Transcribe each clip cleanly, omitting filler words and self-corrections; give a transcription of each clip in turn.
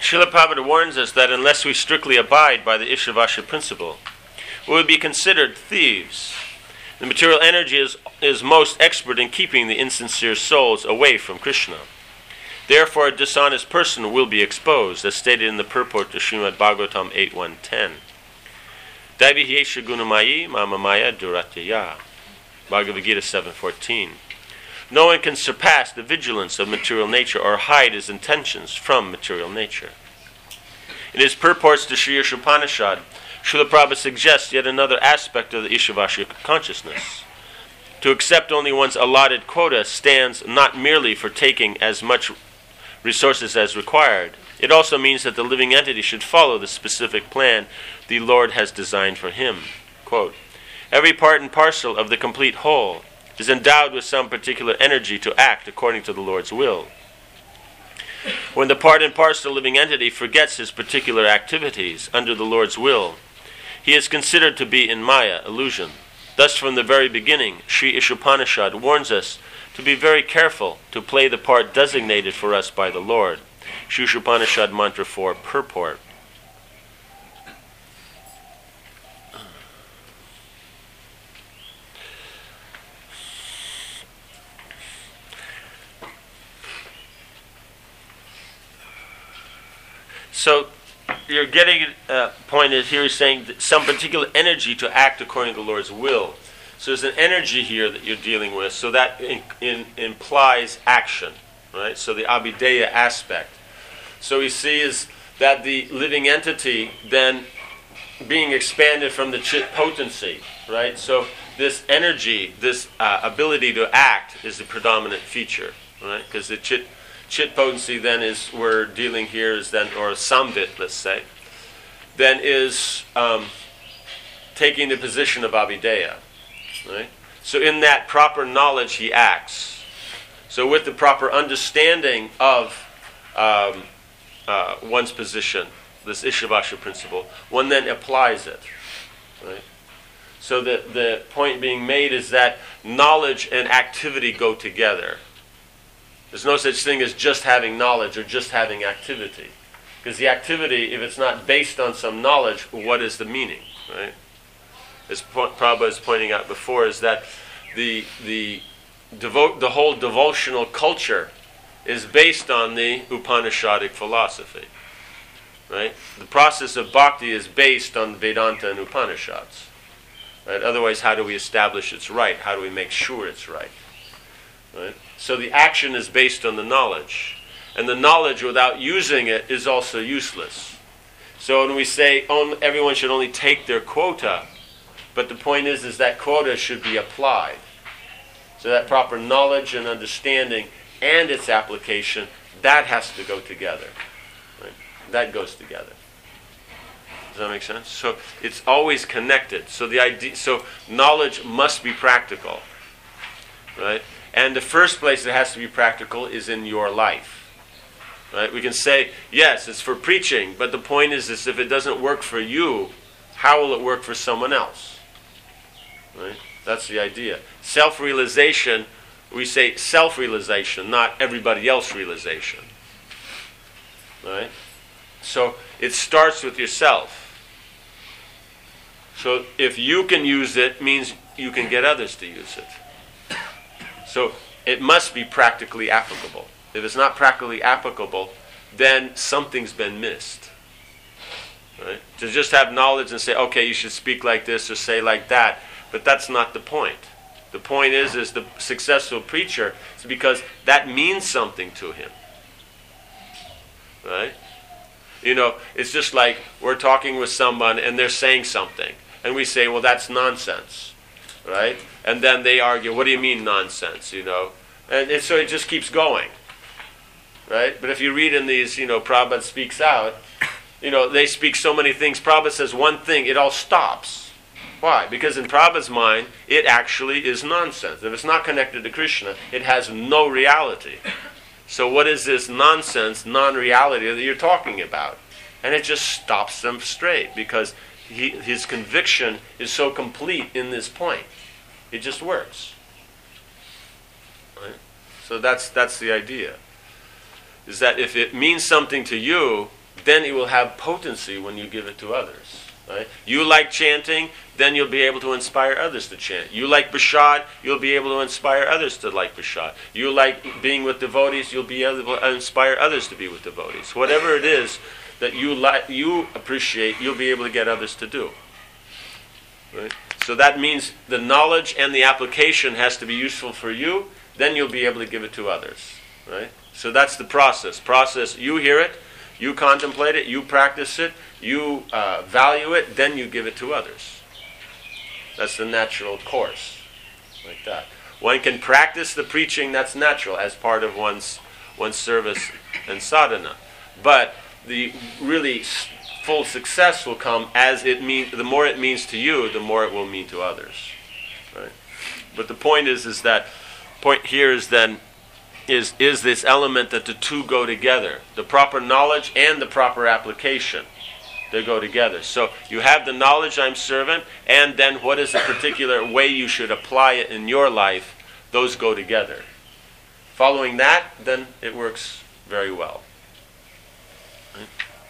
Srila Prabhupada warns us that unless we strictly abide by the Ishavasya principle, we would be considered thieves. The material energy is most expert in keeping the insincere souls away from Krishna. Therefore, a dishonest person will be exposed, as stated in the purport to Srimad Bhagavatam 8.1.10. Daivihyesha gunamayi mamamaya duratyaya. Bhagavad Gita 7.14. No one can surpass the vigilance of material nature or hide his intentions from material nature. In his purports to Sri Ishopanishad, Srila Prabhupada suggests yet another aspect of the Ishavasya consciousness. To accept only one's allotted quota stands not merely for taking as much resources as required. It also means that the living entity should follow the specific plan the Lord has designed for him. Quote, every part and parcel of the complete whole is endowed with some particular energy to act according to the Lord's will. When the part and parcel living entity forgets his particular activities under the Lord's will, he is considered to be in Maya, illusion. Thus, from the very beginning, Sri Ishopanishad warns us to be very careful to play the part designated for us by the Lord. Sri Ishopanishad Mantra 4, purport. So, you're getting point is here he's saying that some particular energy to act according to the Lord's will. So there's an energy here that you're dealing with, so that implies action, right? So the abhideya aspect. So we see is that the living entity then being expanded from the chit potency, right? So this energy, this ability to act is the predominant feature, right? Because the chit potency then is, we're dealing here is then, or sambit, let's say, then is taking the position of abhideya, right? So in that proper knowledge he acts. So with the proper understanding of one's position, this Ishavasya principle, one then applies it, right? So the point being made is that knowledge and activity go together. There's no such thing as just having knowledge or just having activity. Because the activity, if it's not based on some knowledge, what is the meaning, right? As Prabhupada is pointing out before, is that the whole devotional culture is based on the Upanishadic philosophy, right? The process of bhakti is based on Vedanta and Upanishads, right? Otherwise, how do we establish it's right? How do we make sure it's right? Right? So the action is based on the knowledge. And the knowledge without using it is also useless. So when we say everyone should only take their quota, but the point is that quota should be applied. So that proper knowledge and understanding and its application, that has to go together. Right? That goes together. Does that make sense? So it's always connected. So knowledge must be practical. Right? And the first place it has to be practical is in your life. Right? We can say, yes, it's for preaching, but the point is if it doesn't work for you, how will it work for someone else? Right? That's the idea. Self-realization, we say self-realization, not everybody else realization. Right? So it starts with yourself. So if you can use it, means you can get others to use it. So it must be practically applicable. If it's not practically applicable, then something's been missed. Right? To just have knowledge and say, okay, you should speak like this or say like that, but that's not the point. The point is the successful preacher is because that means something to him. Right? You know, it's just like we're talking with someone and they're saying something, and we say, well, that's nonsense. Right? And then they argue, what do you mean nonsense, you know? And so it just keeps going. Right? But if you read in these, Prabhupada speaks out, they speak so many things. Prabhupada says one thing, it all stops. Why? Because in Prabhupada's mind, it actually is nonsense. If it's not connected to Krishna, it has no reality. So what is this nonsense, non-reality that you're talking about? And it just stops them straight because his conviction is so complete in this point. It just works. Right? So that's the idea. Is that if it means something to you, then it will have potency when you give it to others. Right? You like chanting, then you'll be able to inspire others to chant. You like Prasad, you'll be able to inspire others to like Prasad. You like being with devotees, you'll be able to inspire others to be with devotees. Whatever it is that you appreciate, you'll be able to get others to do. Right? So that means the knowledge and the application has to be useful for you, then you'll be able to give it to others. Right? So that's the process. You hear it, you contemplate it, you practice it, you value it, then you give it to others. That's the natural course, like that. One can practice the preaching, that's natural, as part of one's service and sadhana. But the really full success will come as the more it means to you, the more it will mean to others. Right? But the point is this element that the two go together. The proper knowledge and the proper application. They go together. So you have the knowledge, I'm servant, and then what is the particular way you should apply it in your life? Those go together. Following that, then it works very well. Right?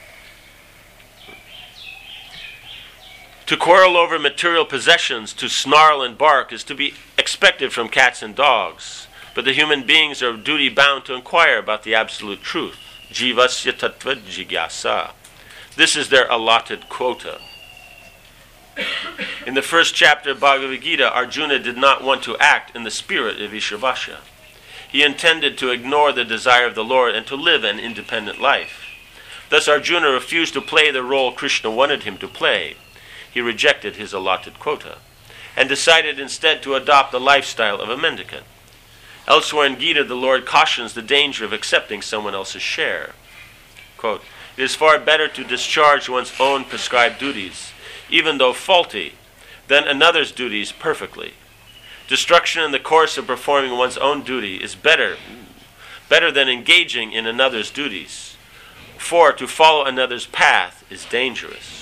To quarrel over material possessions, to snarl and bark, is to be expected from cats and dogs. But the human beings are duty bound to inquire about the absolute truth. Jivasya tattva jigyasa. This is their allotted quota. In the first chapter of Bhagavad Gita, Arjuna did not want to act in the spirit of Isharvasya. He intended to ignore the desire of the Lord and to live an independent life. Thus Arjuna refused to play the role Krishna wanted him to play. He rejected his allotted quota and decided instead to adopt the lifestyle of a mendicant. Elsewhere in Gita, the Lord cautions the danger of accepting someone else's share. Quote, "It is far better to discharge one's own prescribed duties, even though faulty, than another's duties perfectly. Destruction in the course of performing one's own duty is better than engaging in another's duties. For to follow another's path is dangerous."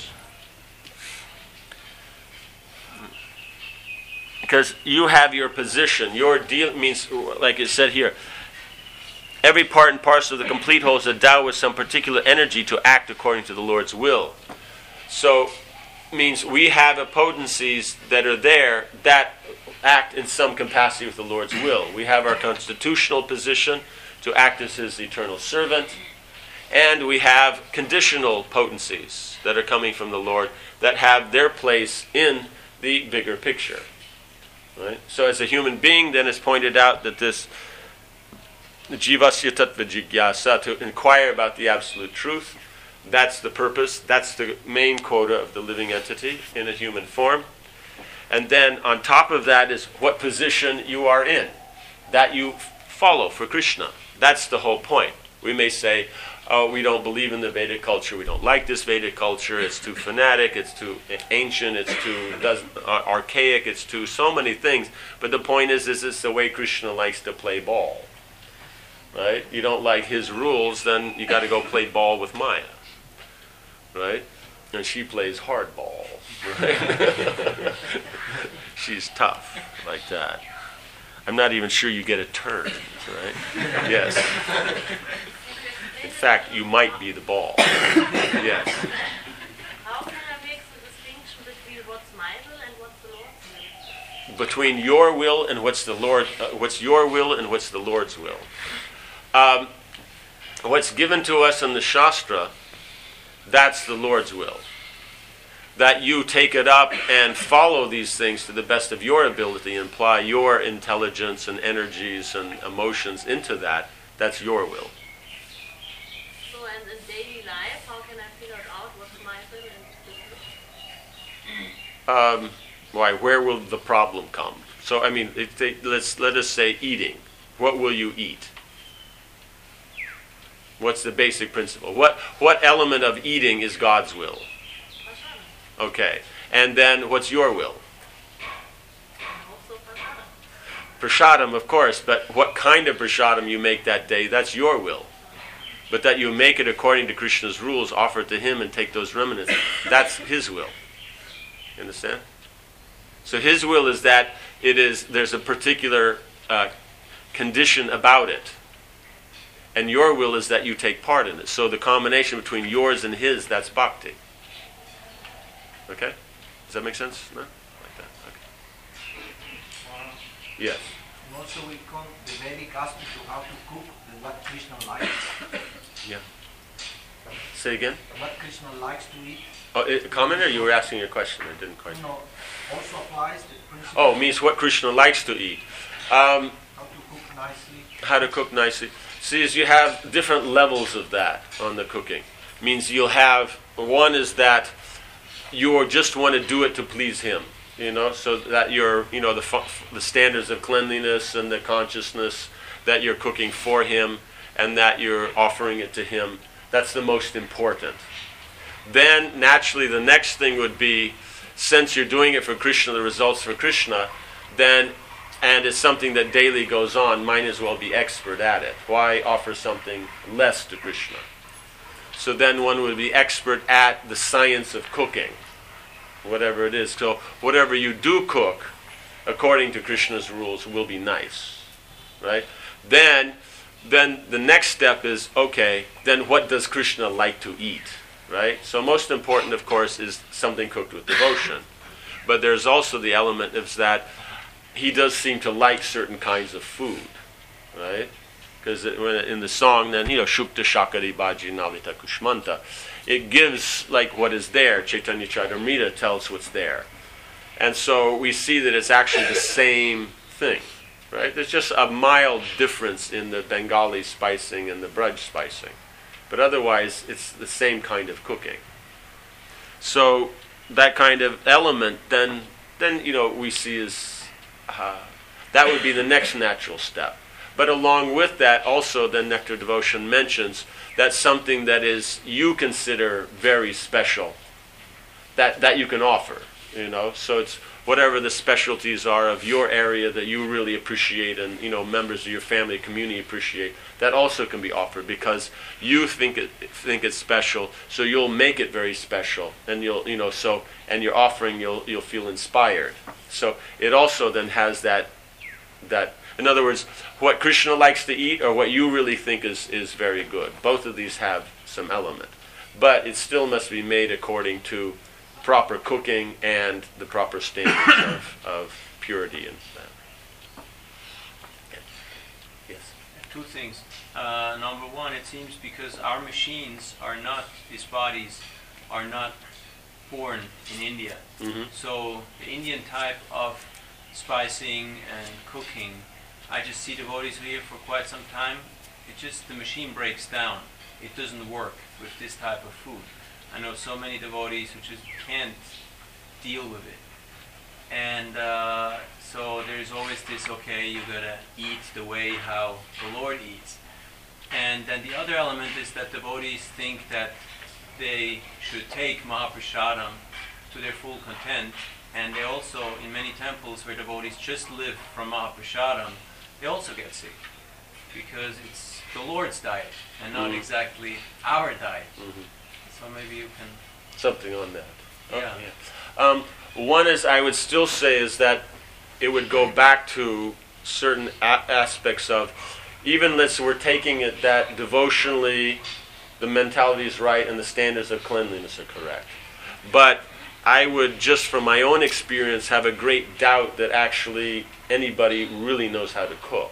Because you have your position, your deal means, like it said here, every part and parcel of the complete whole is endowed with some particular energy to act according to the Lord's will. So, means we have potencies that are there that act in some capacity with the Lord's will. We have our constitutional position to act as His eternal servant, and we have conditional potencies that are coming from the Lord that have their place in the bigger picture. Right? So as a human being, then it's pointed out that this jivasya tattva jigyasa, to inquire about the absolute truth, that's the purpose, that's the main quota of the living entity in a human form. And then on top of that is what position you are in, that you follow for Krishna. That's the whole point. We may say, oh, we don't believe in the Vedic culture, we don't like this Vedic culture, it's too fanatic, it's too ancient, it's too archaic, it's too so many things. But the point is it's the way Krishna likes to play ball. Right? You don't like his rules, then you got to go play ball with Maya. Right? And she plays hardball. Right? She's tough, like that. I'm not even sure you get a turn, right? Yes. In fact, you might be the ball. Yes. How can I make the distinction between what's my will and what's the Lord's will? Between your will and what's your will and what's the Lord's will. What's given to us in the Shastra, that's the Lord's will. That you take it up and follow these things to the best of your ability, and apply your intelligence and energies and emotions into that, that's your will. So, and in daily life, how can I figure out what's my will and Why? Where will the problem come? So, I mean, let us say eating. What will you eat? What's the basic principle? What element of eating is God's will? Okay. And then what's your will? also Prasadam, of course, but what kind of prasadam you make that day, that's your will. But that you make it according to Krishna's rules, offer it to him and take those remnants, that's his will. You understand? So his will is that there's a particular condition about it. and your will is that you take part in it. So the combination between yours and his, that's bhakti. Okay? Does that make sense? No? Like that. Okay. Yes. And also we come the Vedic aspect to how to cook and what Krishna likes. Yeah. Say again? What Krishna likes to eat. Comment, or you were asking your question? I didn't quite. No, also applies the principle. Oh, means what Krishna likes to eat. How to cook nicely. How to cook nicely. See, as you have different levels of that on the cooking. Means you'll have, one is that you just want to do it to please him. So that you're, the standards of cleanliness and the consciousness that you're cooking for him and that you're offering it to him. That's the most important. Then, naturally, the next thing would be, since you're doing it for Krishna, the results for Krishna, then, and it's something that daily goes on, might as well be expert at it. Why offer something less to Krishna? So then one would be expert at the science of cooking, whatever it is. So whatever you do cook, according to Krishna's rules, will be nice, right? Then the next step is, okay, then what does Krishna like to eat? Right? So most important, of course, is something cooked with devotion. But there's also the element of that he does seem to like certain kinds of food. Right? Because in the song, then, Shukta Shakari Bhaji Nalita Kushmanta, it gives like what is there. Chaitanya Charitamrita tells what's there. And so we see that it's actually the same thing. Right? There's just a mild difference in the Bengali spicing and the Braj spicing. But otherwise, it's the same kind of cooking. So that kind of element, then we see as that would be the next natural step. But along with that, also, then Nectar Devotion mentions that's something that is you consider very special, that you can offer. So it's whatever the specialties are of your area that you really appreciate, and members of your family community appreciate. That also can be offered because you think it's special, so you'll make it very special, and and your offering you'll feel inspired. So it also then has that. In other words, what Krishna likes to eat or what you really think is very good. Both of these have some element, but it still must be made according to proper cooking and the proper standards of purity and that. Yes. Two things. Number one, it seems because our machines are not, these bodies are not born in India. Mm-hmm. So the Indian type of spicing and cooking, I just see devotees here for quite some time. The machine breaks down. It doesn't work with this type of food. I know so many devotees who just can't deal with it. And so there's always this, okay, you gotta eat the way how the Lord eats. And then the other element is that devotees think that they should take Mahaprasadam to their full content. And they also, in many temples where devotees just live from Mahaprasadam, they also get sick. Because it's the Lord's diet and not exactly our diet. Mm-hmm. So maybe you can... Something on that. Yeah. One is, I would still say, is that it would go back to certain aspects of, even we're taking it that devotionally the mentality is right and the standards of cleanliness are correct. But I would, just from my own experience, have a great doubt that actually anybody really knows how to cook.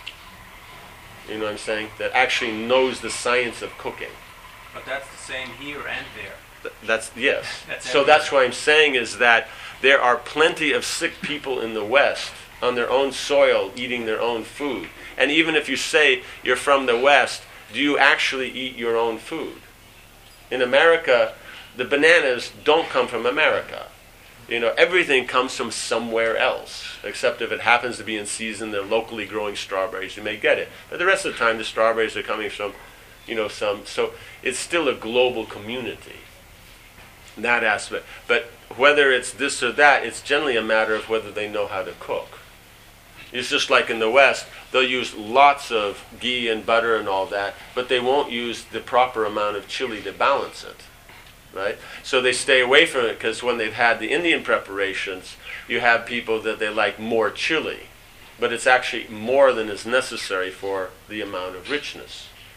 You know what I'm saying? That actually knows the science of cooking. But that's the same here and there. That's yes. So that's what I'm saying is that there are plenty of sick people in the West on their own soil eating their own food. And even if you say you're from the West, do you actually eat your own food? In America, the bananas don't come from America. Everything comes from somewhere else, except if it happens to be in season, they're locally growing strawberries, you may get it. But the rest of the time, the strawberries are coming from, so it's still a global community, in that aspect. But whether it's this or that, it's generally a matter of whether they know how to cook. It's just like in the West, they'll use lots of ghee and butter and all that, but they won't use the proper amount of chili to balance it. Right? So they stay away from it because when they've had the Indian preparations, you have people that they like more chili, but it's actually more than is necessary for the amount of richness.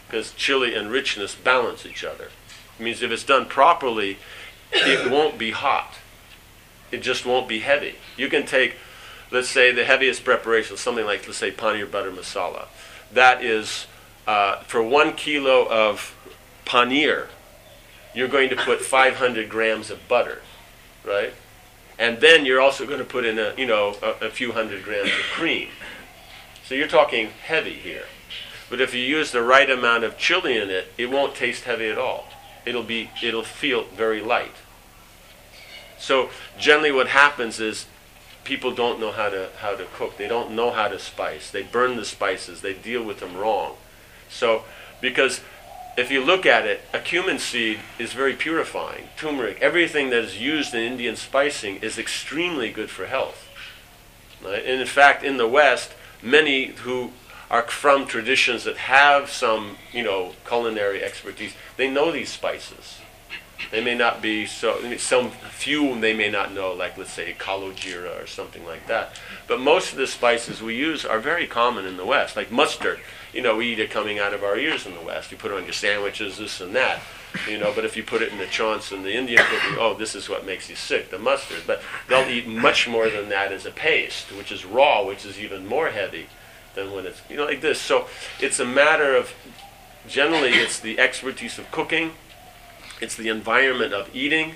because chili and richness balance each other. It means if it's done properly, it won't be hot. It just won't be heavy. You can take, let's say, the heaviest preparation, something like, let's say, paneer butter masala. That is, for 1 kilo of paneer, you're going to put 500 grams of butter, right? And then you're also going to put in a few hundred grams of cream. So you're talking heavy here. But if you use the right amount of chili in it, it won't taste heavy at all. It'll feel very light. So generally what happens is people don't know how to cook. They don't know how to spice. They burn the spices. They deal with them wrong. So because if you look at it, a cumin seed is very purifying. Turmeric, everything that is used in Indian spicing is extremely good for health. Right? And in fact, in the West, many who are from traditions that have some, culinary expertise, they know these spices. They may not be some few they may not know, like let's say kalo jira or something like that. But most of the spices we use are very common in the West, like mustard. We eat it coming out of our ears in the West. You put it on your sandwiches, this and that. But if you put it in the chaunts in the Indian cooking, this is what makes you sick, the mustard. But they'll eat much more than that as a paste, which is raw, which is even more heavy than when it's, like this. So it's a matter of, generally it's the expertise of cooking, it's the environment of eating,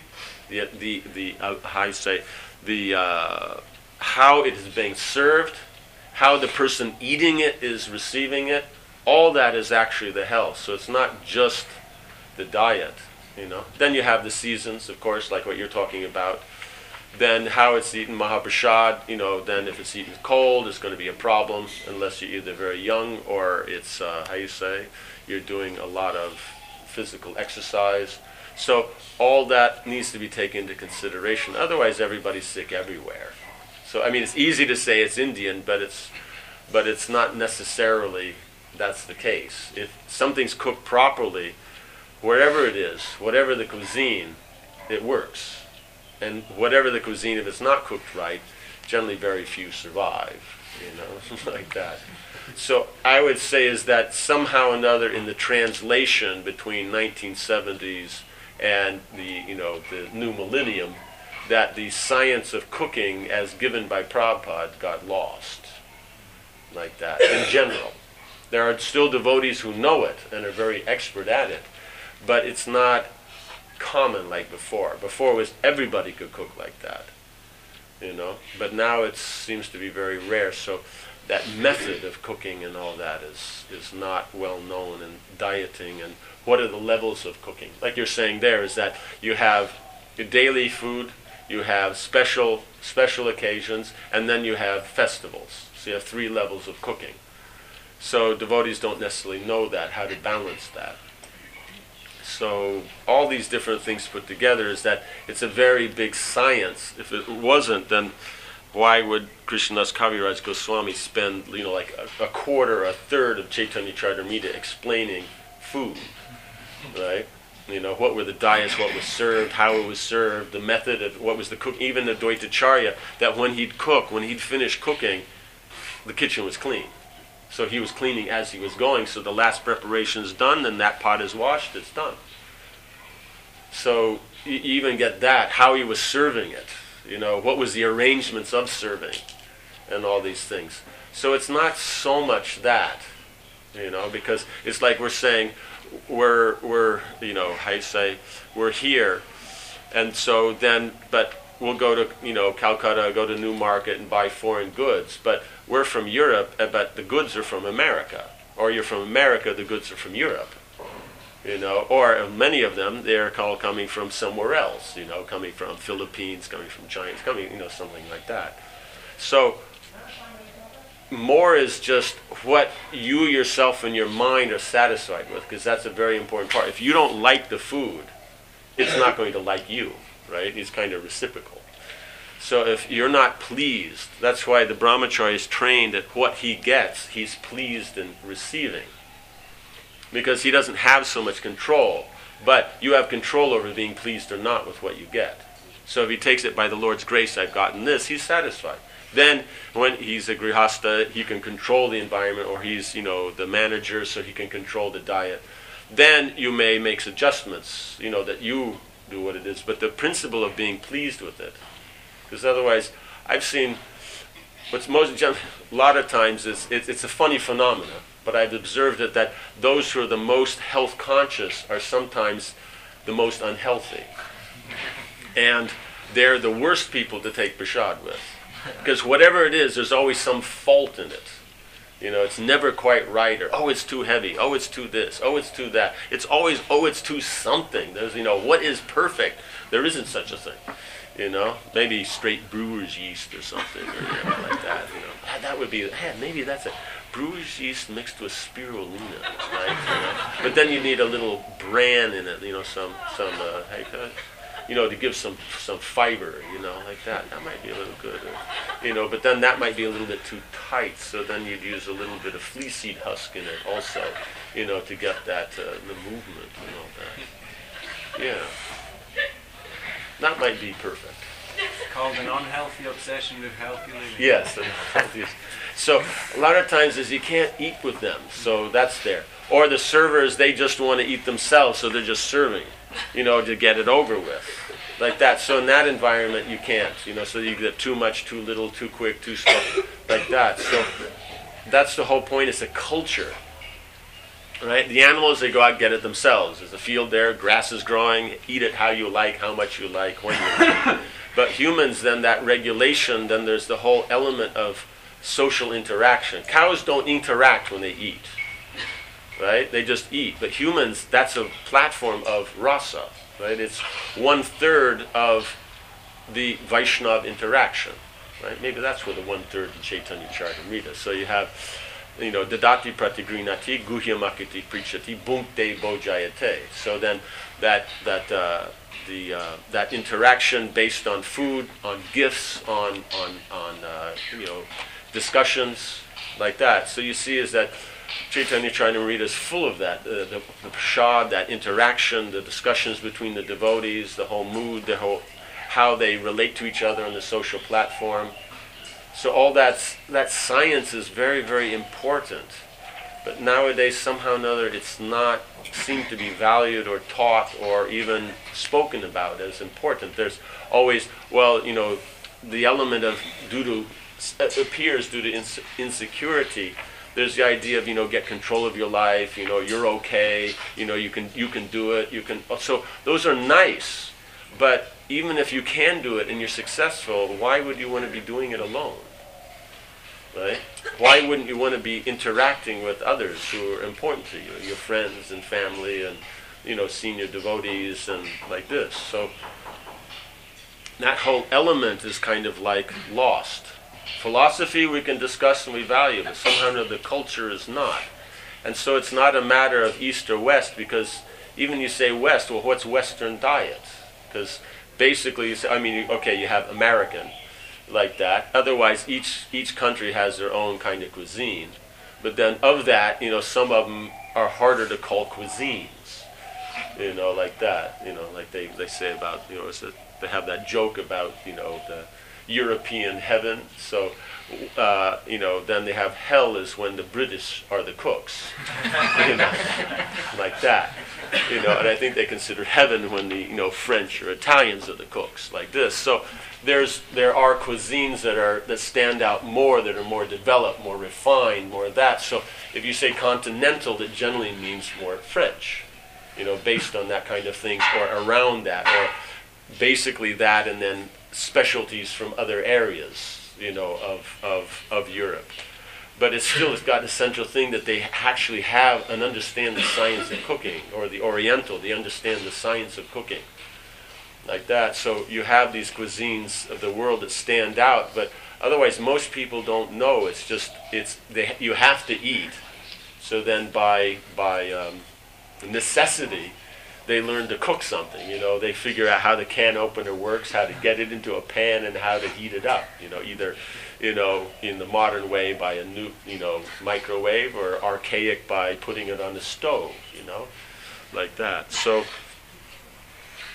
how it is being served, how the person eating it is receiving it. All that is actually the health. So it's not just the diet, Then you have the seasons, of course, like what you're talking about. Then how it's eaten, Mahaprasad, then if it's eaten cold, it's going to be a problem unless you're either very young or it's, you're doing a lot of physical exercise. So all that needs to be taken into consideration. Otherwise, everybody's sick everywhere. So, it's easy to say it's Indian, but it's not necessarily that's the case. If something's cooked properly, wherever it is, whatever the cuisine, it works. And whatever the cuisine, if it's not cooked right, generally very few survive, like that. So I would say is that somehow or another in the translation between 1970s and the new millennium, that the science of cooking as given by Prabhupada got lost, like that, in general. There are still devotees who know it and are very expert at it, but it's not common like before. Before was everybody could cook like that, but now it seems to be very rare. So that method of cooking and all that is not well known, and dieting and what are the levels of cooking. Like you're saying there is that you have your daily food, you have special occasions, and then you have festivals. So you have 3 levels of cooking. So devotees don't necessarily know that, how to balance that. So all these different things put together is that it's a very big science. If it wasn't, then why would Krishnadas Kaviraj Goswami spend, like a quarter, a third of Chaitanya Charitamrita explaining food, right? What were the diets, what was served, how it was served, the method of what was the cook. Even the Dvaitacharya, that when he'd finish cooking, the kitchen was clean. So he was cleaning as he was going. So the last preparation is done, then that pot is washed, it's done. So you even get that, how he was serving it. What was the arrangements of serving, and all these things. So it's not so much that, because it's like we're saying, we're here, and so then, but we'll go to, Calcutta, go to Newmarket and buy foreign goods, but we're from Europe, but the goods are from America, or you're from America, the goods are from Europe, or many of them, they're coming from somewhere else, coming from Philippines, coming from China, something like that. So more is just what you yourself and your mind are satisfied with, because that's a very important part. If you don't like the food, it's not going to like you, right? It's kind of reciprocal. So if you're not pleased, that's why the brahmachari is trained at what he gets, he's pleased in receiving. Because he doesn't have so much control, but you have control over being pleased or not with what you get. So if he takes it by the Lord's grace, I've gotten this, he's satisfied. Then when he's a grihasta, he can control the environment, or he's, the manager, so he can control the diet. Then you may make adjustments, that you do what it is, but the principle of being pleased with it. Because otherwise, I've seen what's a lot of times it's a funny phenomenon, but I've observed it that those who are the most health conscious are sometimes the most unhealthy. And they're the worst people to take prasad with. Because whatever it is, there's always some fault in it. It's never quite right, or, oh, it's too heavy, oh, it's too this, oh, it's too that. It's always, oh, it's too something. There's, what is perfect? There isn't such a thing. Maybe straight brewer's yeast or something, or like that. That would be, maybe that's a brewer's yeast mixed with spirulina, right? But then you need a little bran in it, to give some fiber, like that. That might be a little good, but then that might be a little bit too tight. So then you'd use a little bit of fleeceseed husk in it also, to get that the movement and all that. Yeah. That might be perfect. It's called an unhealthy obsession with healthy living. Yes. So a lot of times is you can't eat with them, so that's there. Or the servers, they just want to eat themselves, so they're just serving, to get it over with. Like that. So in that environment you can't, so you get too much, too little, too quick, too slow, like that. So that's the whole point, it's a culture. Right? The animals, they go out and get it themselves. There's a field there, grass is growing, eat it how you like, how much you like, when you like. But humans, then that regulation, then there's the whole element of social interaction. Cows don't interact when they eat. Right? They just eat. But humans, that's a platform of rasa. Right? It's 1/3 of the Vaishnav interaction. Right? Maybe that's where the 1/3 of Chaitanya Charitamrita. So you have, dadati pratigrinati guhyamakiti prichati bhunkte bojayate. So then that interaction based on food, on gifts, on discussions like that. So you see is that Chaitanya Charitamrita is full of that, the prasad, that interaction, the discussions between the devotees, the whole mood, how they relate to each other on the social platform. So all that science is very, very important. But nowadays, somehow or another, it's not seemed to be valued or taught or even spoken about as important. There's always, the element of appears due to insecurity. There's the idea of, get control of your life, you're okay, you can do it, so those are nice, but even if you can do it and you're successful, why would you want to be doing it alone? Right? Why wouldn't you want to be interacting with others who are important to you, your friends and family and, senior devotees and like this? So that whole element is kind of like lost. Philosophy we can discuss and we value, but somehow the culture is not. And so it's not a matter of East or West, because even you say West, well, what's Western diet? Because basically, you have American, like that. Otherwise, each country has their own kind of cuisine. But then of that, some of them are harder to call cuisines, like that. Like they say about, they have that joke about, the European heaven. So, then they have hell is when the British are the cooks, like that. And I think they consider heaven when the French or Italians are the cooks, like this. So there are cuisines that stand out more, that are more developed, more refined, more of that. So if you say continental, that generally means more French, based on that kind of thing, or around that, or basically that, and then specialties from other areas, of Europe. But it's got a central thing that they actually have and understand the science of cooking, or the Oriental, they understand the science of cooking, like that. So you have these cuisines of the world that stand out, but otherwise most people don't know. It's just you have to eat. So then by necessity, they learn to cook something. They figure out how the can opener works, how to get it into a pan, and how to heat it up. Either in the modern way by a new microwave, or archaic by putting it on the stove. Like that. So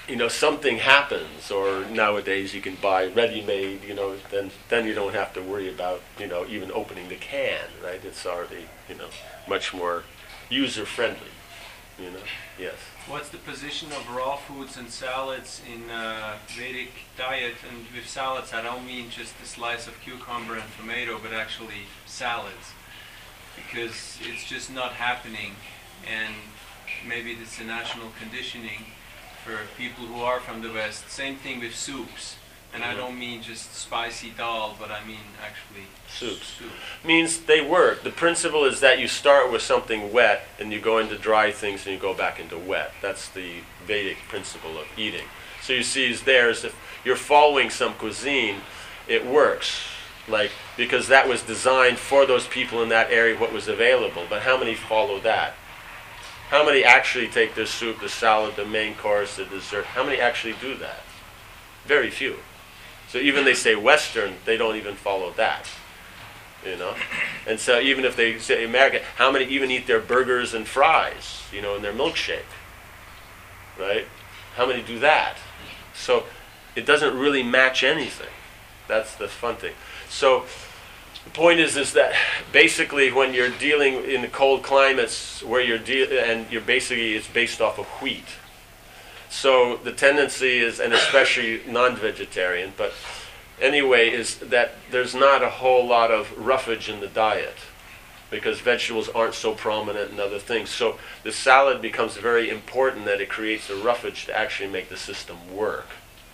something happens, or nowadays you can buy ready-made, then you don't have to worry about, even opening the can, right? It's already, much more user-friendly, Yes. What's the position of raw foods and salads in Vedic diet? And with salads, I don't mean just a slice of cucumber and tomato, but actually salads, because it's just not happening, and maybe it's a national conditioning for people who are from the West. Same thing with soups. And I don't mean just spicy dal, but I mean actually soups. Soup. Means they work. The principle is that you start with something wet and you go into dry things and you go back into wet. That's the Vedic principle of eating. So you see if you're following some cuisine, it works. Because that was designed for those people in that area, what was available. But how many follow that? How many actually take the soup, the salad, the main course, the dessert? How many actually do that? Very few. So even they say Western, they don't even follow that, And so even if they say American, how many even eat their burgers and fries, in their milkshake, right? How many do that? So it doesn't really match anything. That's the fun thing. So the point is that basically when you're dealing in the cold climates where it's based off of wheat. So the tendency is, and especially non-vegetarian, but anyway, is that there's not a whole lot of roughage in the diet because vegetables aren't so prominent in other things. So the salad becomes very important, that it creates a roughage to actually make the system work.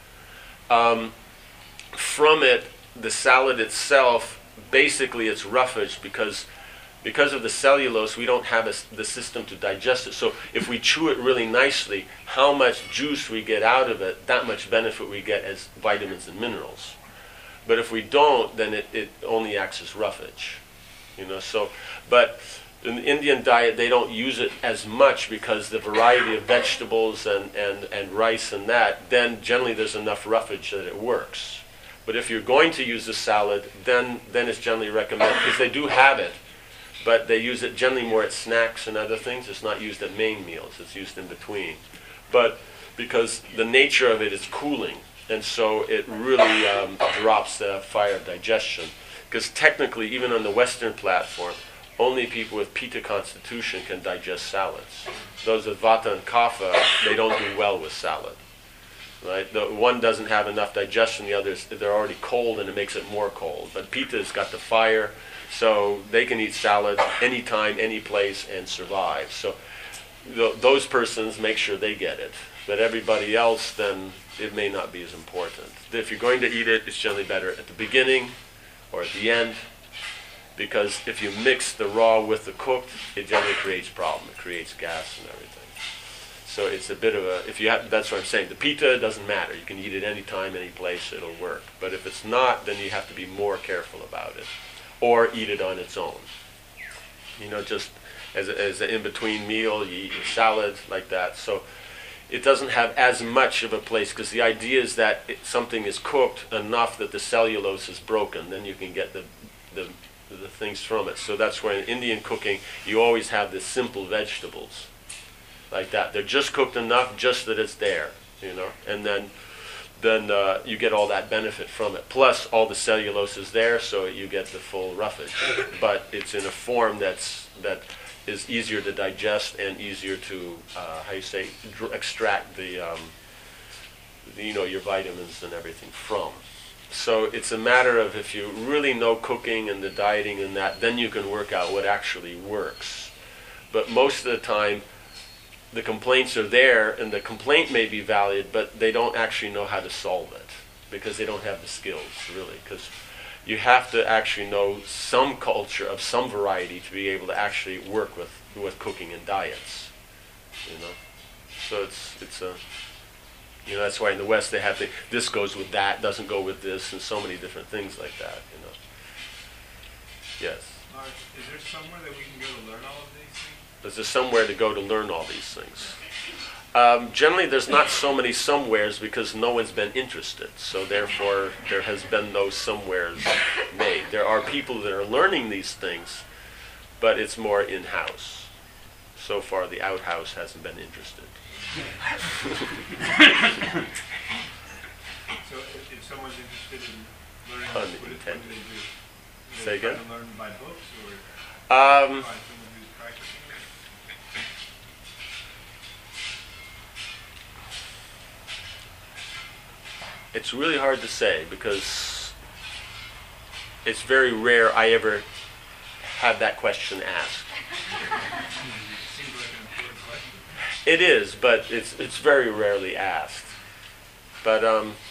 From it, the salad itself, basically it's roughage because of the cellulose, we don't have the system to digest it. So if we chew it really nicely, how much juice we get out of it, that much benefit we get as vitamins and minerals. But if we don't, then it only acts as roughage. But in the Indian diet, they don't use it as much because the variety of vegetables and rice and that, then generally there's enough roughage that it works. But if you're going to use the salad, then it's generally recommended, because they do have it, but they use it generally more at snacks and other things. It's not used at main meals. It's used in between. But because the nature of it is cooling, and so it really drops the fire of digestion. Because technically, even on the Western platform, only people with Pitta constitution can digest salads. Those with Vata and Kapha, they don't do well with salad. Right? The one doesn't have enough digestion, the others, they're already cold and it makes it more cold. But Pitta's got the fire, so they can eat salad anytime, any place, and survive. So those persons, make sure they get it. But everybody else, then it may not be as important. If you're going to eat it, it's generally better at the beginning or at the end, because if you mix the raw with the cooked, it generally creates problem. It creates gas and everything. So it's a bit of that's what I'm saying. The Pitta doesn't matter. You can eat it anytime, any place, it'll work. But if it's not, then you have to be more careful about it. Or eat it on its own. Just as an in-between meal, you eat a salad like that. So it doesn't have as much of a place, because the idea is that something is cooked enough that the cellulose is broken. Then you can get the things from it. So that's why in Indian cooking, you always have the simple vegetables like that. They're just cooked enough, just that it's there, and then you get all that benefit from it. Plus, all the cellulose is there, so you get the full roughage. But it's in a form that is easier to digest and easier to, extract the your vitamins and everything from. So it's a matter of, if you really know cooking and the dieting and that, then you can work out what actually works. But most of the time, the complaints are there, and the complaint may be valid, but they don't actually know how to solve it because they don't have the skills, really. Because you have to actually know some culture of some variety to be able to actually work with cooking and diets. So it's a that's why in the West they have this goes with that, doesn't go with this, and so many different things like that. Yes. Is there somewhere that we can go to learn all of these things? Is there somewhere to go to learn all these things? Generally, there's not so many somewheres because no one's been interested. So therefore, there has been no somewheres made. There are people that are learning these things, but it's more in-house. So far, the outhouse hasn't been interested. So if someone's interested in learning Pun what do intended. they do? Do Say they try again? to learn by books or Um, find someone who's practicing it? it's really hard to say because it's very rare I ever have that question asked. Seems like an important question. It is, but it's very rarely asked. But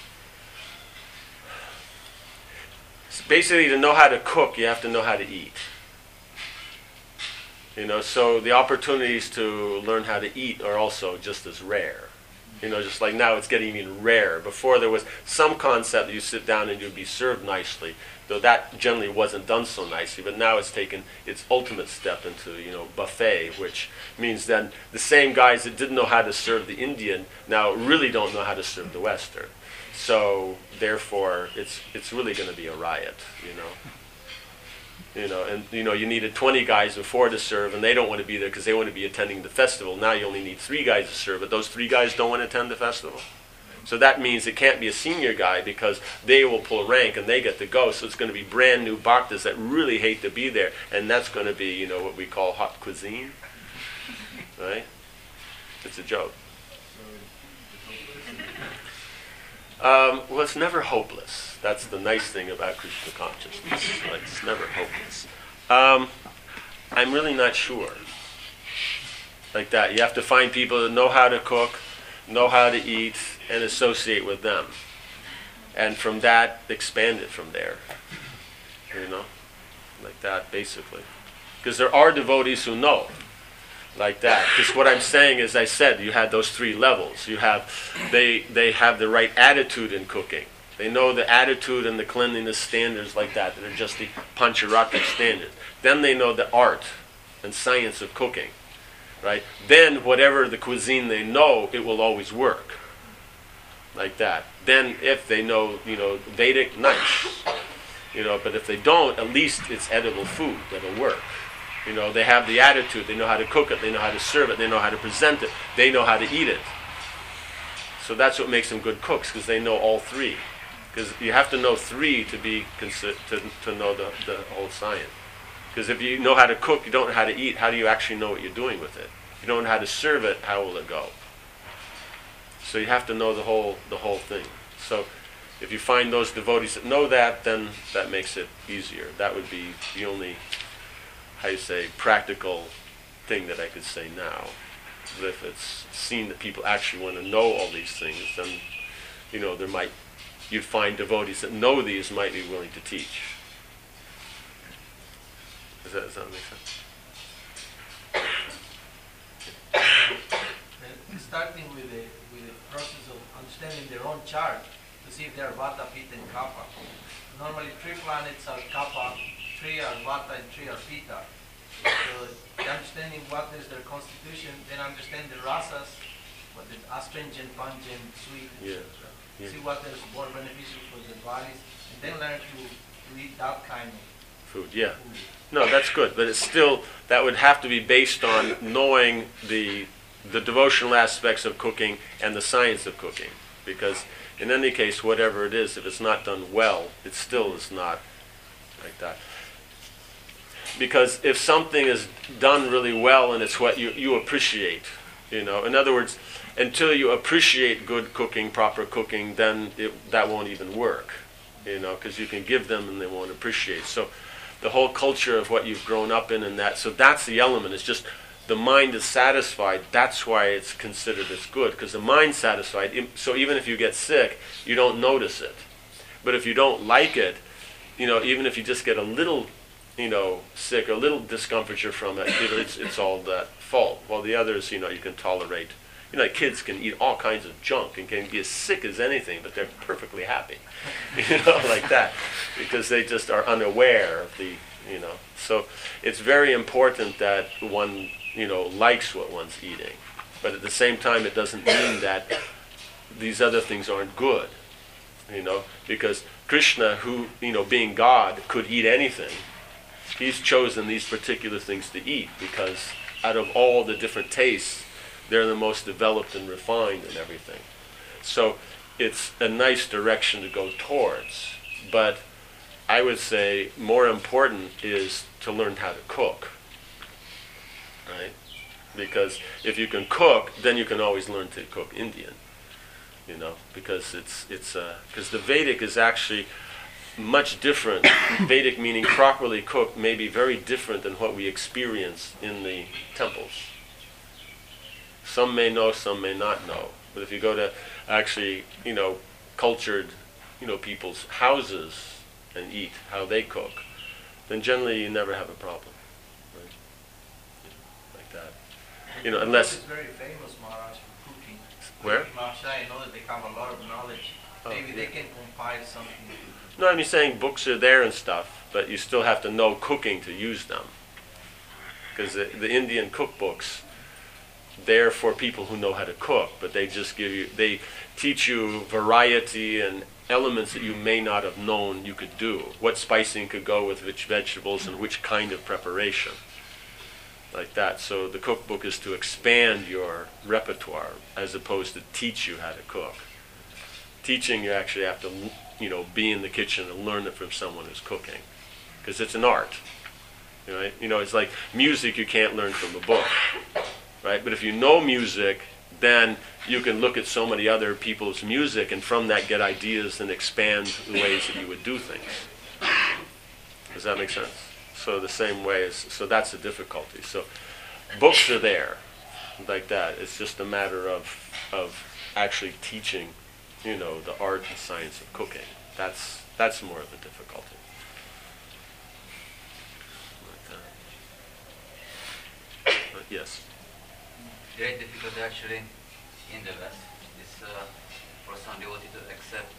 basically, to know how to cook, you have to know how to eat. So the opportunities to learn how to eat are also just as rare. Just like now, it's getting even rarer. Before there was some concept that you sit down and you'd be served nicely, though that generally wasn't done so nicely. But now it's taken its ultimate step into buffet, which means then the same guys that didn't know how to serve the Indian now really don't know how to serve the Western. So therefore, it's really going to be a riot. You needed 20 guys before to serve, and they don't want to be there because they want to be attending the festival. Now you only need 3 guys to serve, but those 3 guys don't want to attend the festival. So that means it can't be a senior guy because they will pull rank and they get to go. So it's going to be brand new bhaktas that really hate to be there, and that's going to be what we call hot cuisine, right? It's a joke. Well, it's never hopeless. That's the nice thing about Krishna consciousness. Like, it's never hopeless. I'm really not sure. Like that. You have to find people that know how to cook, know how to eat, and associate with them. And from that, expand it from there. Like that, basically. Because there are devotees who know. Like that. Because what I'm saying is, I said, you had those 3 levels. They have the right attitude in cooking. They know the attitude and the cleanliness standards like that are just the Pancharatric standards. Then they know the art and science of cooking, right? Then whatever the cuisine they know, it will always work, like that. Then if they know, Vedic, nice, but if they don't, at least it's edible food that'll work. They have the attitude, they know how to cook it, they know how to serve it, they know how to present it, they know how to eat it. So that's what makes them good cooks, because they know all 3. Because you have to know 3 to be to know the whole science. Because if you know how to cook, you don't know how to eat, how do you actually know what you're doing with it? If you don't know how to serve it, how will it go? So you have to know the whole thing. So if you find those devotees that know that, then that makes it easier. That would be the only, practical thing that I could say now. But if it's seen that people actually want to know all these things, then you'd find devotees that know these might be willing to teach. Does that make sense? Starting with the process of understanding their own chart to see if they are Vata, Pitta, and Kapha. Normally 3 planets are Kapha, 3 are Vata, and 3 are Pitta. So understanding what is their constitution, then understand the rasas, what is astringent, pungent, sweet, etc. Yeah. See what is more beneficial for their bodies, and then learn to eat that kind of Food, yeah. food. No, that's good, but it's still, that would have to be based on knowing the devotional aspects of cooking and the science of cooking. Because in any case, whatever it is, if it's not done well, it still is not like that. Because if something is done really well and it's what you appreciate, in other words, until you appreciate good cooking, proper cooking, then that won't even work, because you can give them and they won't appreciate. So the whole culture of what you've grown up in and that, so that's the element. It's just the mind is satisfied. That's why it's considered as good, because the mind's satisfied. So even if you get sick, you don't notice it. But if you don't like it, even if you just get a little, sick or a little discomfiture from it, it's all that fault. While the others, you can tolerate. Kids can eat all kinds of junk and can be as sick as anything, but they're perfectly happy, like that, because they just are unaware of the, So it's very important that one, likes what one's eating. But at the same time, it doesn't mean that these other things aren't good, because Krishna, who, being God, could eat anything. He's chosen these particular things to eat because out of all the different tastes, They're the most developed and refined and everything. So it's a nice direction to go towards. But I would say more important is to learn how to cook. Right? Because if you can cook, then you can always learn to cook Indian. You know, because because the Vedic is actually much different. Vedic meaning properly cooked may be very different than what we experience in the temples. Some may know, some may not know. But if you go to actually, cultured, people's houses and eat how they cook, then generally you never have a problem. Right? Like that. Unless... It's very famous, Maharaj, for cooking. Where? Maharashtra, I know that they have a lot of knowledge. Maybe they can compile something. No, I'm saying books are there and stuff, but you still have to know cooking to use them. Because the Indian cookbooks, they're for people who know how to cook, but they teach you variety and elements that you may not have known you could do. What spicing could go with which vegetables and which kind of preparation. Like that. So the cookbook is to expand your repertoire as opposed to teach you how to cook. Teaching, you actually have to, be in the kitchen and learn it from someone who's cooking. Because it's an art. Right? It's like music you can't learn from a book. Right? But if you know music, then you can look at so many other people's music and from that get ideas and expand the ways that you would do things. Does that make sense? So the same way so that's the difficulty. So books are there, like that. It's just a matter of actually teaching, the art and science of cooking. That's more of the difficulty. Like that. Yes. Great difficulty actually in the West is for some devotee to accept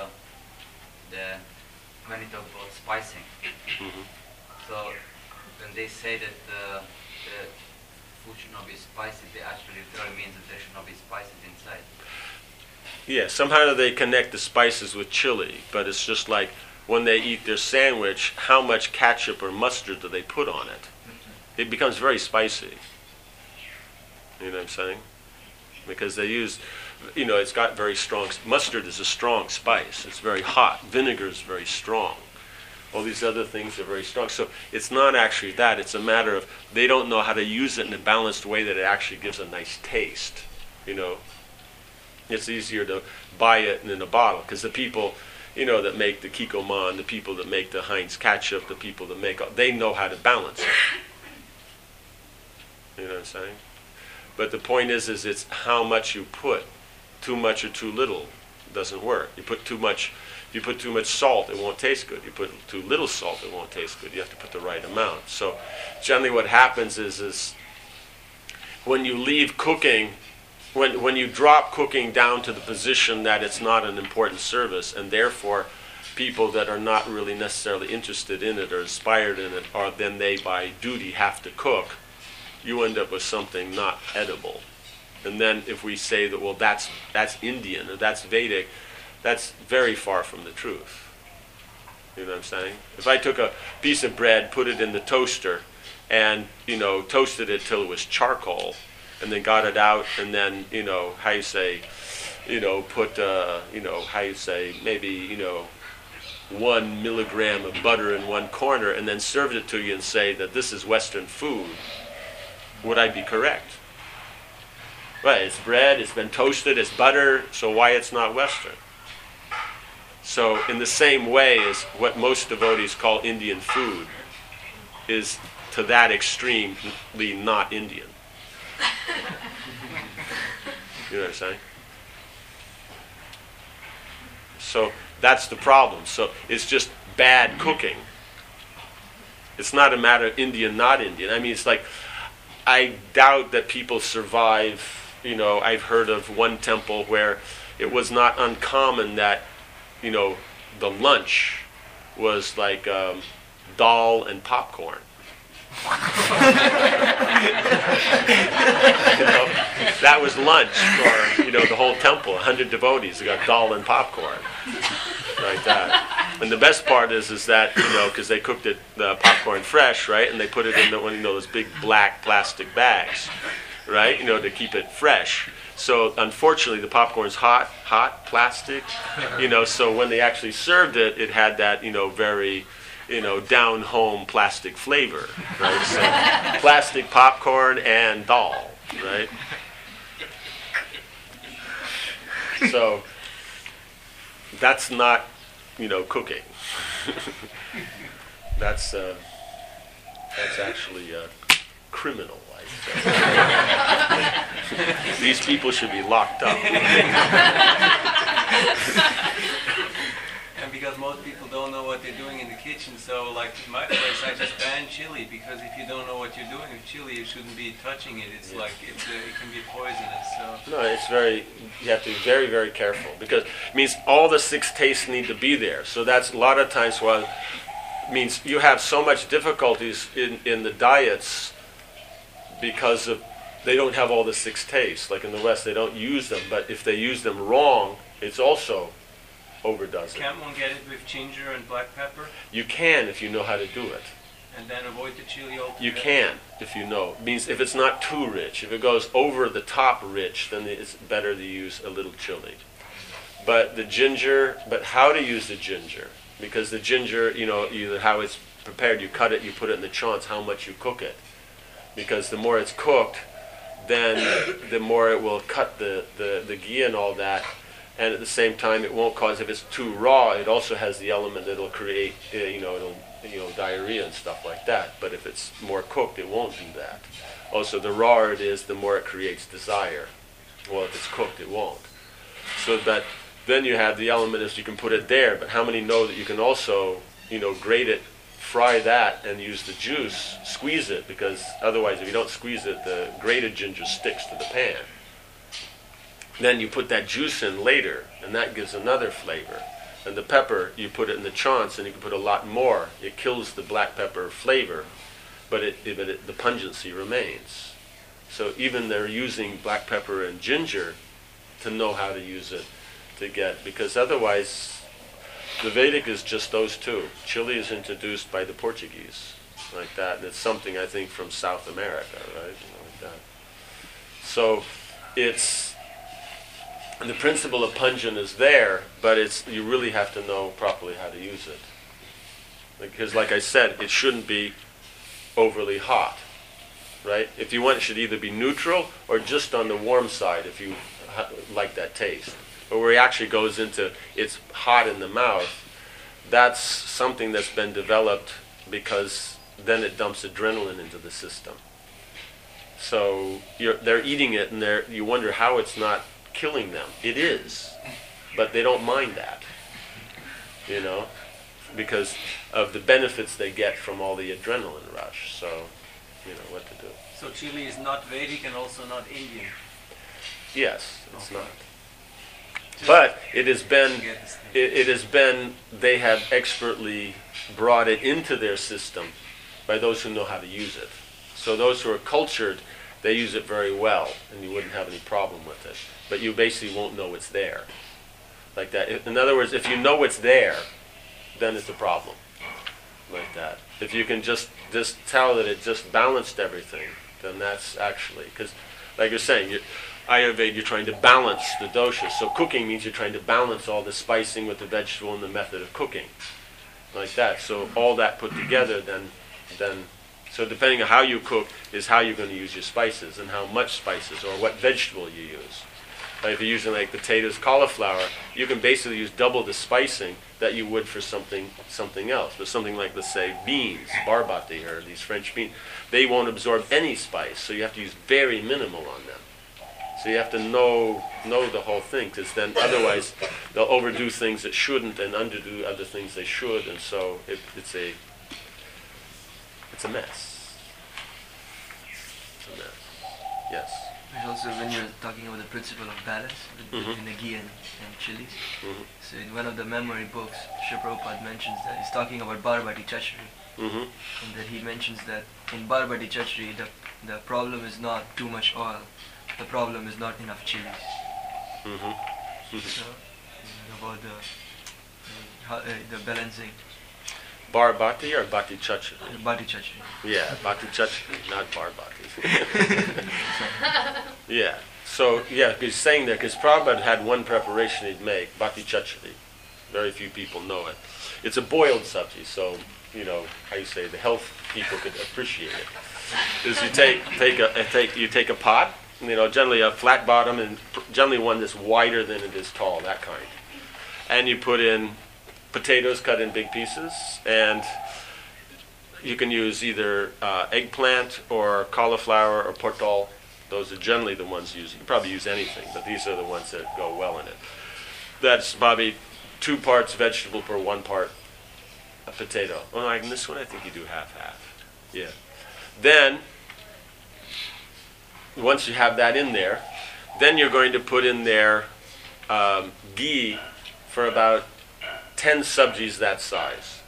when you talk about spicing. Mm-hmm. So when they say that the food should not be spicy, they actually literally means that there should not be spices inside. Yeah, somehow they connect the spices with chili, but it's just like when they eat their sandwich, how much ketchup or mustard do they put on it? It becomes very spicy. You know what I'm saying? Because they use, it's got very strong, mustard is a strong spice. It's very hot. Vinegar is very strong. All these other things are very strong. So it's not actually that. It's a matter of they don't know how to use it in a balanced way that it actually gives a nice taste. It's easier to buy it in a bottle because the people, that make the Kikkoman, the people that make the Heinz ketchup, the people that they know how to balance it. You know what I'm saying? But the point is it's how much you put. Too much or too little doesn't work. If you put too much salt, it won't taste good. You put too little salt, it won't taste good. You have to put the right amount. So generally what happens is when you leave cooking, when you drop cooking down to the position that it's not an important service, and therefore people that are not really necessarily interested in it or inspired in it, or then they by duty have to cook, you end up with something not edible. And then if we say that, well, that's Indian or that's Vedic, that's very far from the truth. You know what I'm saying? If I took a piece of bread, put it in the toaster, and, toasted it till it was charcoal, and then got it out, and then, put, maybe, 1 milligram of butter in one corner, and then served it to you and say that this is Western food, would I be correct? Right, it's bread, it's been toasted, it's butter, so why it's not Western? So in the same way as what most devotees call Indian food is to that extremely not Indian. You know what I'm saying? So that's the problem. So it's just bad cooking. It's not a matter of Indian, not Indian. I mean, it's like, I doubt that people survive. I've heard of one temple where it was not uncommon that, the lunch was like dal and popcorn. That was lunch for, the whole temple. 100 devotees, they got dal and popcorn. Like that. And the best part is that, because they cooked the popcorn fresh, right? And they put it in one of those big black plastic bags. right? To keep it fresh. So unfortunately, the popcorn's hot, plastic, so when they actually served it, it had that, very, down home plastic flavor, right? So plastic popcorn and dal, right? So that's not, cooking. That's actually criminal. These people should be locked up. And because most people don't know what they're doing in the kitchen, so like in my place, I just ban chili, because if you don't know what you're doing with chili, you shouldn't be touching it. It's like it can be poisonous. So. No, you have to be very, very careful, because it means all the 6 tastes need to be there. So that's a lot of times what means you have so much difficulties in the diets because they don't have all the 6 tastes. Like in the West, they don't use them, but if they use them wrong, it's also overdoes it. Can't one get it with ginger and black pepper? You can if you know how to do it. And then avoid the chili altogether? You can if you know. It means if it's not too rich. If it goes over the top rich, then it's better to use a little chili. But how to use the ginger? Because the ginger, either how it's prepared, you cut it, you put it in the chance, how much you cook it. Because the more it's cooked, then the more it will cut the ghee and all that. And at the same time, it won't cause, if it's too raw, it also has the element that it'll create, diarrhea and stuff like that. But if it's more cooked, it won't do that. Also, the rawer it is, the more it creates desire. Well, if it's cooked, it won't. So that then you have the element is you can put it there, but how many know that you can also, grate it, fry that, and use the juice, squeeze it, because otherwise if you don't squeeze it, the grated ginger sticks to the pan. Then you put that juice in later, and that gives another flavor. And the pepper, you put it in the chance, and you can put a lot more. It kills the black pepper flavor, but the pungency remains. So even they're using black pepper and ginger to know how to use it because otherwise the Vedic is just those 2. Chili is introduced by the Portuguese, like that, and it's something I think from South America, right? Like that. So the principle of pungent is there, but you really have to know properly how to use it. Because like I said, it shouldn't be overly hot, right? If you want, it should either be neutral or just on the warm side if you like that taste. But where it actually goes into it's hot in the mouth, that's something that's been developed because then it dumps adrenaline into the system. So they're eating it and you wonder how it's not killing them. It is, but they don't mind that, because of the benefits they get from all the adrenaline rush. So, what to do. So chili is not Vedic and also not Indian? Yes, it's not. But it has been, they have expertly brought it into their system by those who know how to use it. So those who are cultured, they use it very well, and you wouldn't have any problem with it. But you basically won't know it's there. Like that. In other words, if you know it's there, then it's a problem. Like that. If you can just tell that it just balanced everything, then that's actually, because like you're saying, Ayurveda, you're trying to balance the doshas. So cooking means you're trying to balance all the spicing with the vegetable and the method of cooking. Like that. So all that put together, then so depending on how you cook is how you're going to use your spices and how much spices or what vegetable you use. Like if you're using like potatoes, cauliflower, you can basically use double the spicing that you would for something else. But something like, let's say, beans, barbati, or these French beans, they won't absorb any spice, so you have to use very minimal on them. So you have to know the whole thing, because then otherwise they'll overdo things that shouldn't and underdo other things they should, and so it's a mess. It's a mess. Yes. There's also, when you're talking about the principle of balance between the ghee and chilies, so in one of the memory books, Sri Prabhupada mentions that he's talking about Barbati Chachri, and that he mentions that in Barbati Chachri, the problem is not too much oil, the problem is not enough chilies. So, about the balancing. Bar Bhati or Bhati Chachari? Bhati Chachari. Yeah, Bhati Chachari, not Bar Bhati. Yeah. So, yeah, he's saying there, because Prabhupada had one preparation he'd make, Bhati Chachari. Very few people know it. It's a boiled sabji, so, how you say, the health people could appreciate it. Is you take a pot, generally a flat bottom, and generally one that's wider than it is tall, that kind. And you put in potatoes cut in big pieces, and you can use either eggplant or cauliflower or portal. Those are generally the ones used. You can probably use anything, but these are the ones that go well in it. That's probably 2 parts vegetable per 1 part a potato. Oh, like in this one, I think you do half-half. Yeah. Then, once you have that in there, then you're going to put in there ghee for about 10 sabjis that size.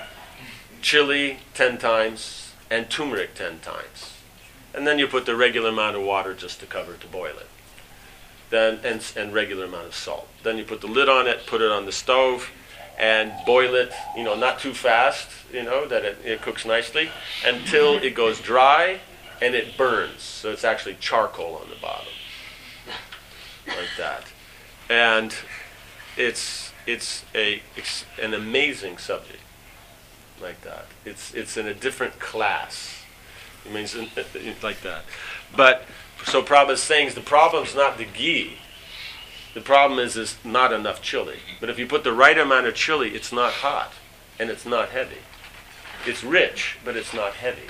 Chili 10 times, and turmeric 10 times. And then you put the regular amount of water just to cover to boil it. Then and regular amount of salt. Then you put the lid on it, put it on the stove, and boil it, not too fast, that it cooks nicely, until it goes dry and it burns. So it's actually charcoal on the bottom. Like that. And it's an amazing subject. Like that. It's in a different class. It means like that. But so Prabhupada's saying the problem's not the ghee. The problem is not enough chili. But if you put the right amount of chili, it's not hot and it's not heavy. It's rich, but it's not heavy.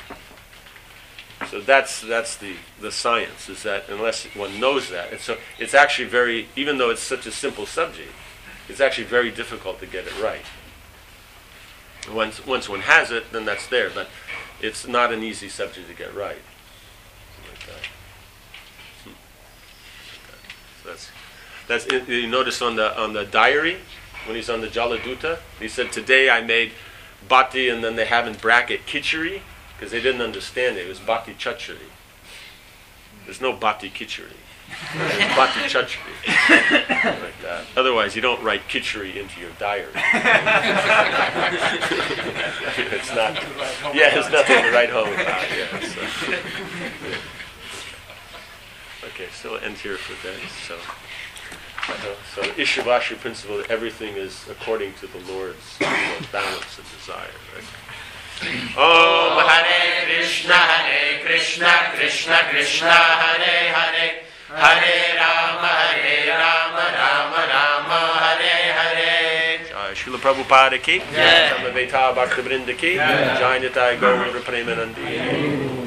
So that's the science, is that unless one knows that. And so it's actually very, even though it's such a simple subject, it's actually very difficult to get it right. Once one has it, then that's there. But it's not an easy subject to get right. Like that. So that's you notice on the diary when he's on the Jaladuta, he said, "Today I made bhati," and then they have in bracket khichdi, because they didn't understand it. It was Bhati Chachari. There's no Bhati Khichdi. There's Bhati Chachari. Like that. Otherwise, you don't write khichdi into your diary. It's not. Yeah, it's nothing to write home about. Yeah. Okay, so we'll end here for today. So the Ishavasya principle, that everything is according to the Lord's balance of desire. Right? Om Hare Krishna, Krishna Krishna, Hare Hare, Hare Rama, Rama Rama, Hare Hare. Srila Prabhupada ki, Samaveta Bhaktivinoda ki, Jai Nitai Gaura Premanandi.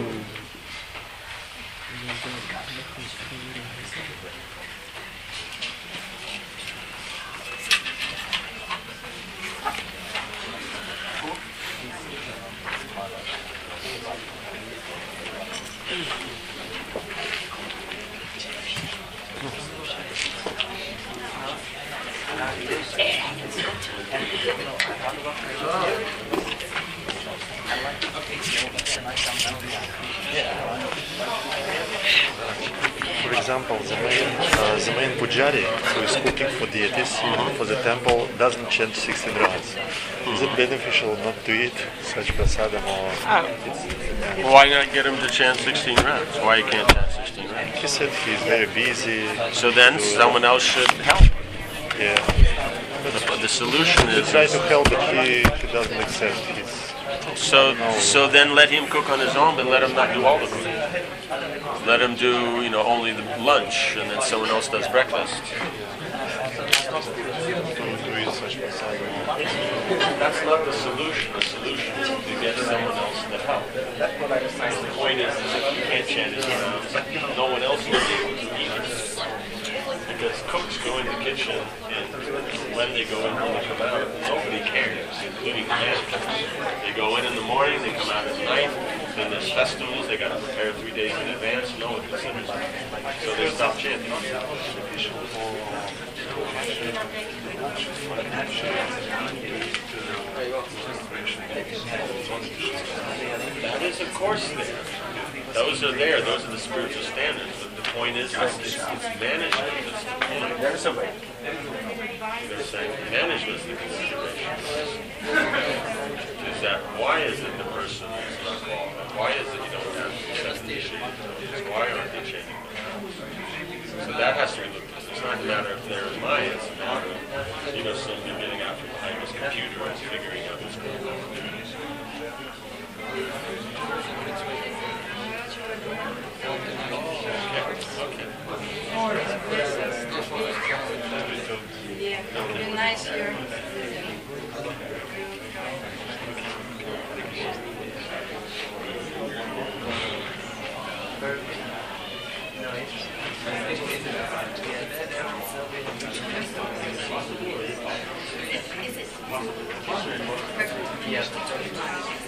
For example, the main pujari who is cooking for deities for the temple doesn't chant 16 rounds. Is it beneficial not to eat such prasadam, or why not get him to chant 16 rounds? Why you can't chant 16 rounds? He said he's very busy. So then someone else should help. Yeah. The solution is to try to help, but he doesn't accept. So then let him cook on his own, but let him not do all the cooking. Let him do, only the lunch, and then someone else does breakfast. That's not the solution. The solution is to get someone else to help. The point is if you can't chant it around, no one else will be able to either. Because cooks go in the kitchen, and when they go in, when they come out, nobody cares, including the manager. They go in the morning, they come out at night. Then there's festivals, they got to prepare 3 days in advance. No one considers it. So they stop chanting. That is, of course, there. Those are there. Those are the spiritual standards. But the point is, it's management. There's a way. They're saying management is the consideration. Is why is it the person is not qualified? Why is it you don't have accepted issues? Why aren't they changing them? So that has to be looked at. It's not a matter of their mind, it's a matter of, somebody getting out from behind his computer and figuring out what's going on. Yeah, very nice here. Yeah.